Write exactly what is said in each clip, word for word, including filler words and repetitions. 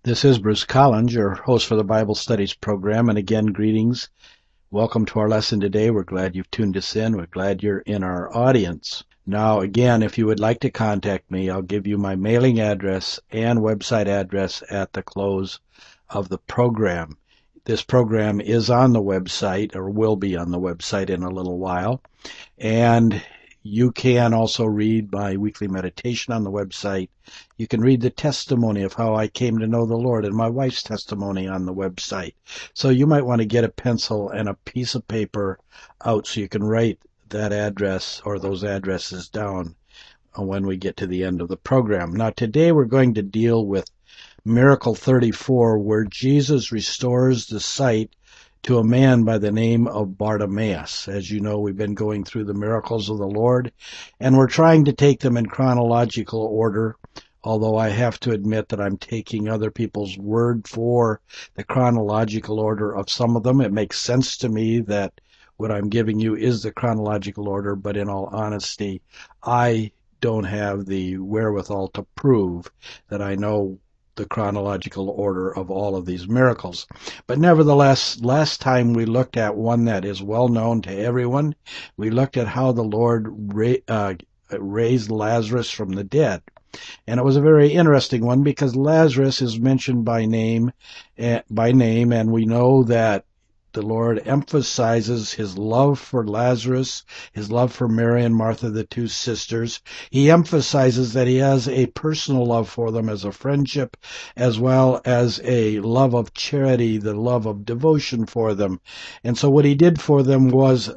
This is Bruce Collins, your host for the Bible Studies program, and again, greetings. Welcome to our lesson today. We're glad you've tuned us in. We're glad you're in our audience. Now, again, if you would like to contact me, I'll give you my mailing address and website address at the close of the program. This program is on the website, or will be on the website in a little while, and you can also read my weekly meditation on the website. You can read the testimony of how I came to know the Lord and my wife's testimony on the website. So you might want to get a pencil and a piece of paper out so you can write that address or those addresses down when we get to the end of the program. Now today we're going to deal with Miracle thirty-four, where Jesus restores the sight to a man by the name of Bartimaeus. As you know, we've been going through the miracles of the Lord, and we're trying to take them in chronological order, although I have to admit that I'm taking other people's word for the chronological order of some of them. It makes sense to me that what I'm giving you is the chronological order, but in all honesty, I don't have the wherewithal to prove that I know the chronological order of all of these miracles. But nevertheless, last time we looked at one that is well known to everyone. We looked at how the Lord ra- uh, raised Lazarus from the dead. And it was a very interesting one because Lazarus is mentioned by name, uh, by name, and we know that the Lord emphasizes his love for Lazarus, his love for Mary and Martha, the two sisters. He emphasizes that he has a personal love for them as a friendship, as well as a love of charity, the love of devotion for them. And so what he did for them was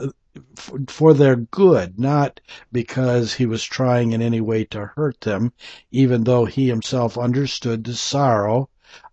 for their good, not because he was trying in any way to hurt them, even though he himself understood the sorrow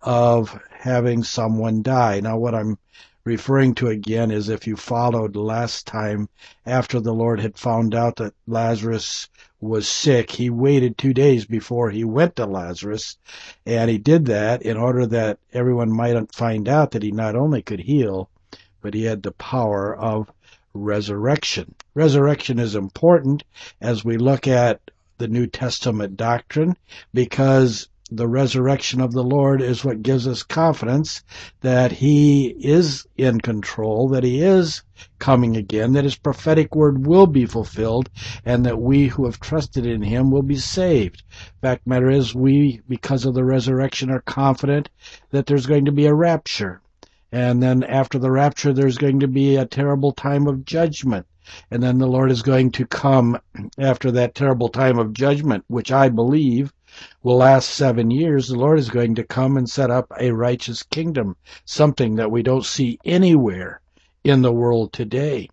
of having someone die. Now what I'm referring to again is, if you followed last time, after the Lord had found out that Lazarus was sick, he waited two days before he went to Lazarus, and he did that in order that everyone might find out that he not only could heal, but he had the power of resurrection. Resurrection is important as we look at the New Testament doctrine, because the resurrection of the Lord is what gives us confidence that he is in control, that he is coming again, that his prophetic word will be fulfilled, and that we who have trusted in him will be saved. Fact matter is, we, because of the resurrection, are confident that there's going to be a rapture. And then after the rapture, there's going to be a terrible time of judgment. And then the Lord is going to come after that terrible time of judgment, which I believe will last seven years. The Lord is going to come and set up a righteous kingdom, something that we don't see anywhere in the world today.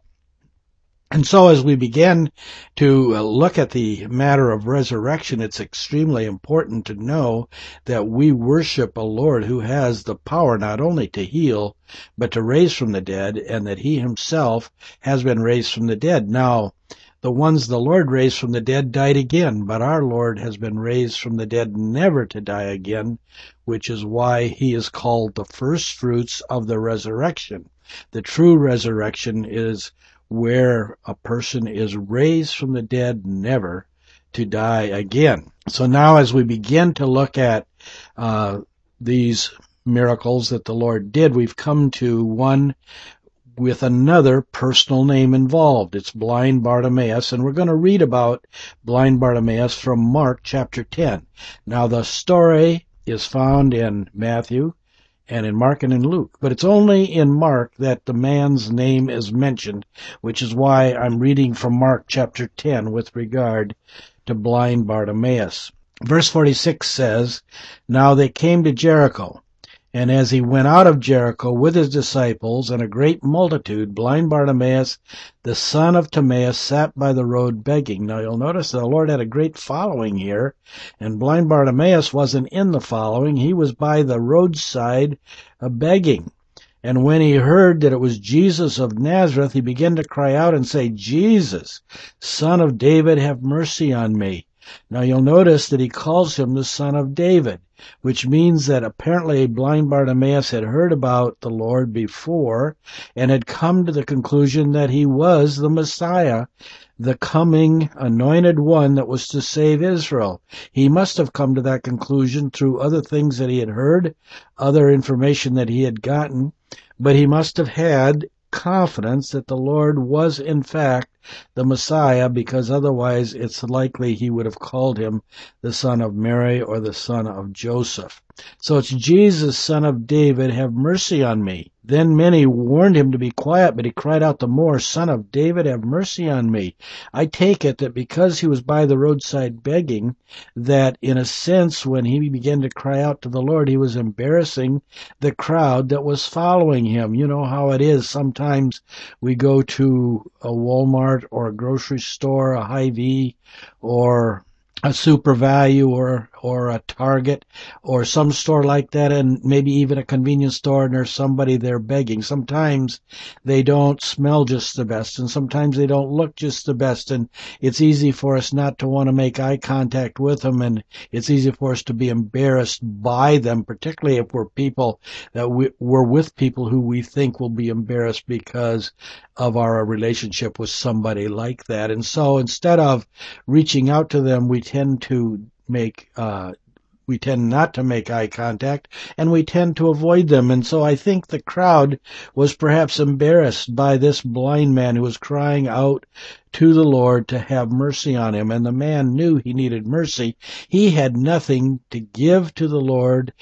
And so as we begin to look at the matter of resurrection, it's extremely important to know that we worship a Lord who has the power not only to heal, but to raise from the dead, and that he himself has been raised from the dead. Now, the ones the Lord raised from the dead died again, but our Lord has been raised from the dead never to die again, which is why he is called the first fruits of the resurrection. The true resurrection is where a person is raised from the dead never to die again. So now as we begin to look at uh, these miracles that the Lord did, we've come to one with another personal name involved. It's blind Bartimaeus, and we're going to read about blind Bartimaeus from Mark chapter ten. Now the story is found in Matthew and in Mark and in Luke, but it's only in Mark that the man's name is mentioned, which is why I'm reading from Mark chapter ten with regard to blind Bartimaeus. Verse forty-six says, "Now they came to Jericho, and as he went out of Jericho with his disciples and a great multitude, blind Bartimaeus, the son of Timaeus, sat by the road begging." Now you'll notice the Lord had a great following here, and blind Bartimaeus wasn't in the following. He was by the roadside uh, begging. And when he heard that it was Jesus of Nazareth, he began to cry out and say, "Jesus, Son of David, have mercy on me." Now you'll notice that he calls him the Son of David, which means that apparently blind Bartimaeus had heard about the Lord before and had come to the conclusion that he was the Messiah, the coming anointed one that was to save Israel. He must have come to that conclusion through other things that he had heard, other information that he had gotten, but he must have had confidence that the Lord was in fact the Messiah, because otherwise it's likely he would have called him the son of Mary or the son of Joseph. So it's Jesus, son of David, have mercy on me. Then many warned him to be quiet, but he cried out the more, Son of David, have mercy on me. I take it that because he was by the roadside begging, that in a sense when he began to cry out to the Lord, he was embarrassing the crowd that was following him. You know how it is. Sometimes we go to a Walmart or a grocery store, a Hy-Vee, or a Super Value, or or a Target, or some store like that, and maybe even a convenience store, and there's somebody there begging. Sometimes they don't smell just the best, and sometimes they don't look just the best, and it's easy for us not to want to make eye contact with them, and it's easy for us to be embarrassed by them, particularly if we're people that we, we're with people who we think will be embarrassed because of our relationship with somebody like that. And so instead of reaching out to them, we tend to make uh we tend not to make eye contact, and we tend to avoid them. And so I think the crowd was perhaps embarrassed by this blind man who was crying out to the Lord to have mercy on him. And the man knew he needed mercy. He had nothing to give to the Lord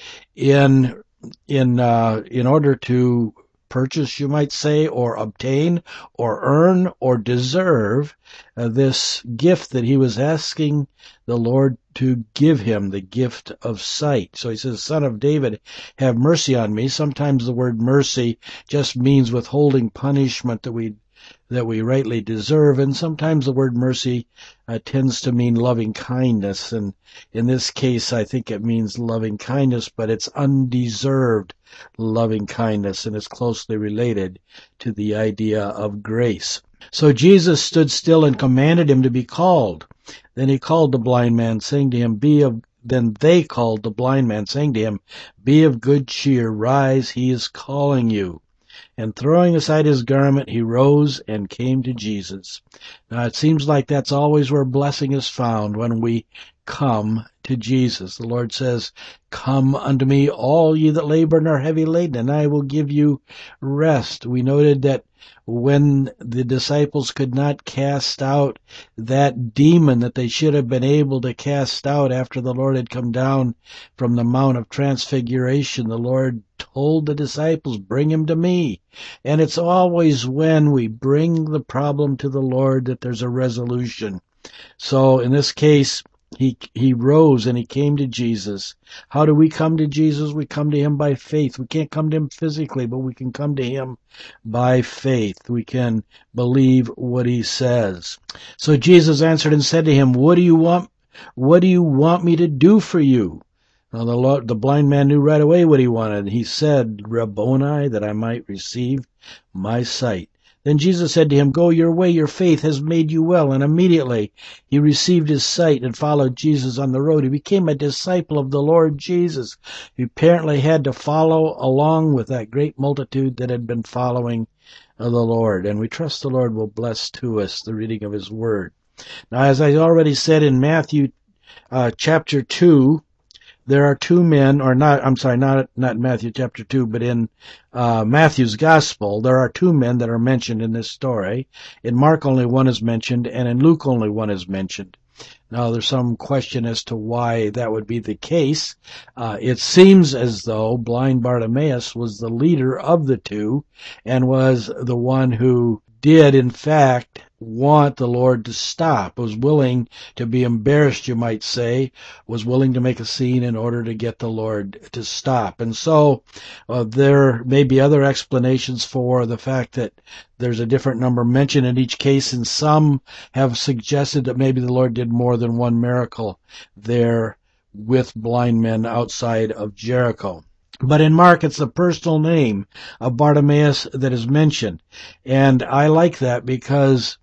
in in uh in order to purchase, you might say, or obtain, or earn, or deserve uh, this gift that he was asking the Lord to give him, the gift of sight. So he says, Son of David, have mercy on me. Sometimes the word mercy just means withholding punishment that we that we rightly deserve, and sometimes the word mercy uh, tends to mean loving kindness, and in this case I think it means loving kindness, but it's undeserved loving kindness, and it's closely related to the idea of grace. So Jesus stood still and commanded him to be called. Then he called the blind man, saying to him, Be of Then they called the blind man, saying to him, Be of good cheer, rise, he is calling you. And throwing aside his garment, he rose and came to Jesus. Now it seems like that's always where blessing is found, when we come to Jesus. The Lord says, Come unto me, all ye that labor and are heavy laden, and I will give you rest. We noted that when the disciples could not cast out that demon that they should have been able to cast out after the Lord had come down from the Mount of Transfiguration, the Lord told the disciples, Bring him to me. And it's always when we bring the problem to the Lord that there's a resolution. So in this case, He he rose and he came to Jesus. How do we come to Jesus? We come to him by faith. We can't come to him physically, but we can come to him by faith. We can believe what he says. So Jesus answered and said to him, What do you want? What do you want me to do for you? Now the Lord, the blind man knew right away what he wanted. He said, Rabboni, that I might receive my sight. Then Jesus said to him, Go your way, your faith has made you well. And immediately he received his sight and followed Jesus on the road. He became a disciple of the Lord Jesus. He apparently had to follow along with that great multitude that had been following the Lord. And we trust the Lord will bless to us the reading of his word. Now, as I already said in Matthew uh, chapter two, there are two men, or not, I'm sorry, not not Matthew chapter two, but in uh, Matthew's gospel, there are two men that are mentioned in this story. In Mark, only one is mentioned, and in Luke, only one is mentioned. Now, there's some question as to why that would be the case. Uh, it seems as though blind Bartimaeus was the leader of the two, and was the one who did, in fact, want the Lord to stop, was willing to be embarrassed, you might say, was willing to make a scene in order to get the Lord to stop. And so uh, there may be other explanations for the fact that there's a different number mentioned in each case, and some have suggested that maybe the Lord did more than one miracle there with blind men outside of Jericho. But in Mark, it's the personal name of Bartimaeus that is mentioned. And I like that because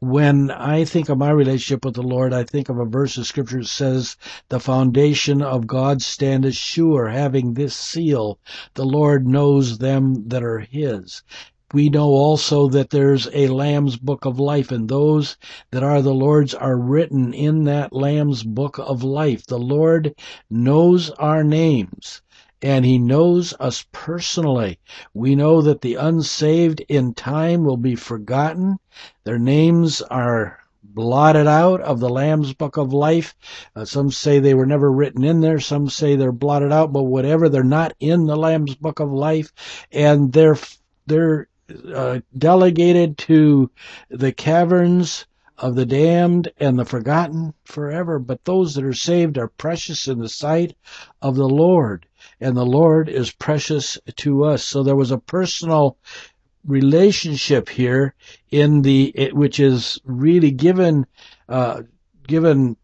When I think of my relationship with the Lord, I think of a verse of Scripture that says, the foundation of God standeth sure, having this seal, the Lord knows them that are his. We know also that there's a Lamb's book of life, and those that are the Lord's are written in that Lamb's book of life. The Lord knows our names, and he knows us personally. We know that the unsaved in time will be forgotten. Their names are blotted out of the Lamb's book of life. Uh, some say they were never written in there. Some say they're blotted out, but whatever, they're not in the Lamb's book of life, and they're they're uh, delegated to the caverns of the damned and the forgotten forever. But those that are saved are precious in the sight of the Lord, and the Lord is precious to us. So there was a personal relationship here in the it, which is really given uh, given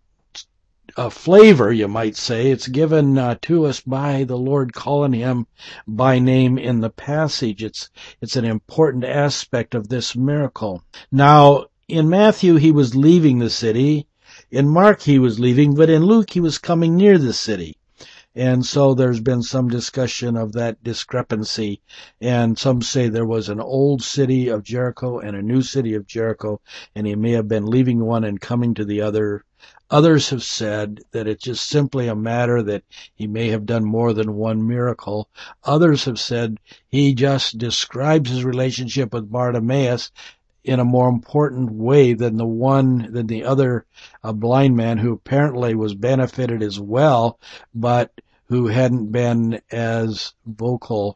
a flavor, you might say. It's given uh, to us by the Lord calling him by name in the passage. It's it's an important aspect of this miracle. Now, in Matthew, he was leaving the city. In Mark, he was leaving, but in Luke, he was coming near the city. And so there's been some discussion of that discrepancy. And some say there was an old city of Jericho and a new city of Jericho, and he may have been leaving one and coming to the other. Others have said that it's just simply a matter that he may have done more than one miracle. Others have said he just describes his relationship with Bartimaeus in a more important way than the one, than the other uh, blind man who apparently was benefited as well, but who hadn't been as vocal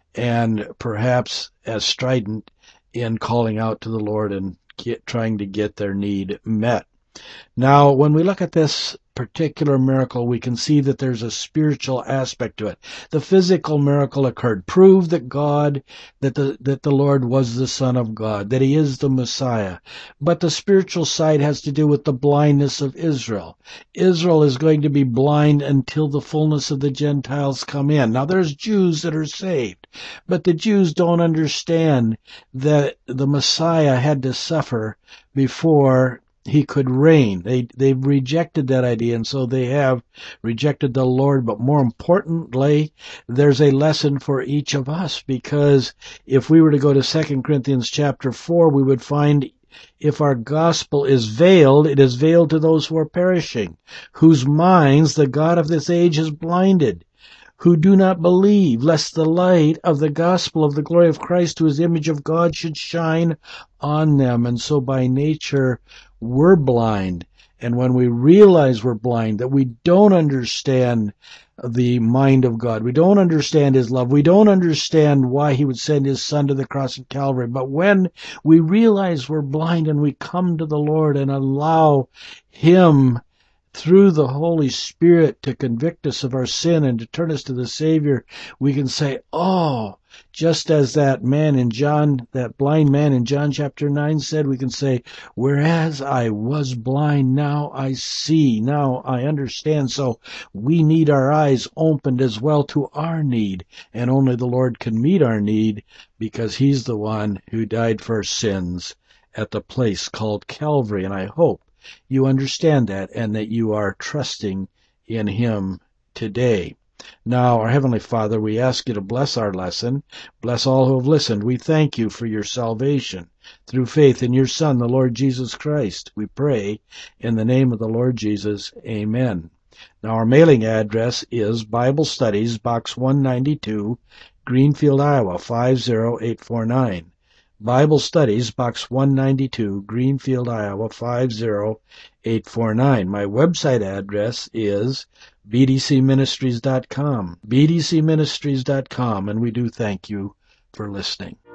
and perhaps as strident in calling out to the Lord and get, trying to get their need met. Now, when we look at this particular miracle, we can see that there's a spiritual aspect to it. The physical miracle occurred, proved that God, that the, that the Lord was the Son of God, that he is the Messiah. But the spiritual side has to do with the blindness of Israel. Israel is going to be blind until the fullness of the Gentiles come in. Now, there's Jews that are saved, but the Jews don't understand that the Messiah had to suffer before he could reign. They, they've rejected that idea, and so they have rejected the Lord. But more importantly, there's a lesson for each of us, because if we were to go to Second Corinthians chapter four, we would find if our gospel is veiled, it is veiled to those who are perishing, whose minds the God of this age has blinded, who do not believe, lest the light of the gospel of the glory of Christ, who is the image of God, should shine on them. And so by nature, we're blind. And when we realize we're blind, that we don't understand the mind of God, we don't understand his love, we don't understand why he would send his Son to the cross of Calvary. But when we realize we're blind and we come to the Lord and allow him through the Holy Spirit to convict us of our sin and to turn us to the Savior, we can say, oh, just as that man in John, that blind man in John chapter nine said, we can say, whereas I was blind, now I see, now I understand. So we need our eyes opened as well to our need, and only the Lord can meet our need, because he's the one who died for our sins at the place called Calvary. And I hope you understand that, and that you are trusting in him today. Now, our Heavenly Father, we ask you to bless our lesson. Bless all who have listened. We thank you for your salvation through faith in your Son, the Lord Jesus Christ. We pray in the name of the Lord Jesus. Amen. Now, our mailing address is Bible Studies, Box one ninety-two, Greenfield, Iowa, five zero eight four nine. Bible Studies, Box one ninety-two, Greenfield, Iowa, five zero eight four nine. My website address is b d c ministries dot com, b d c ministries dot com, and we do thank you for listening.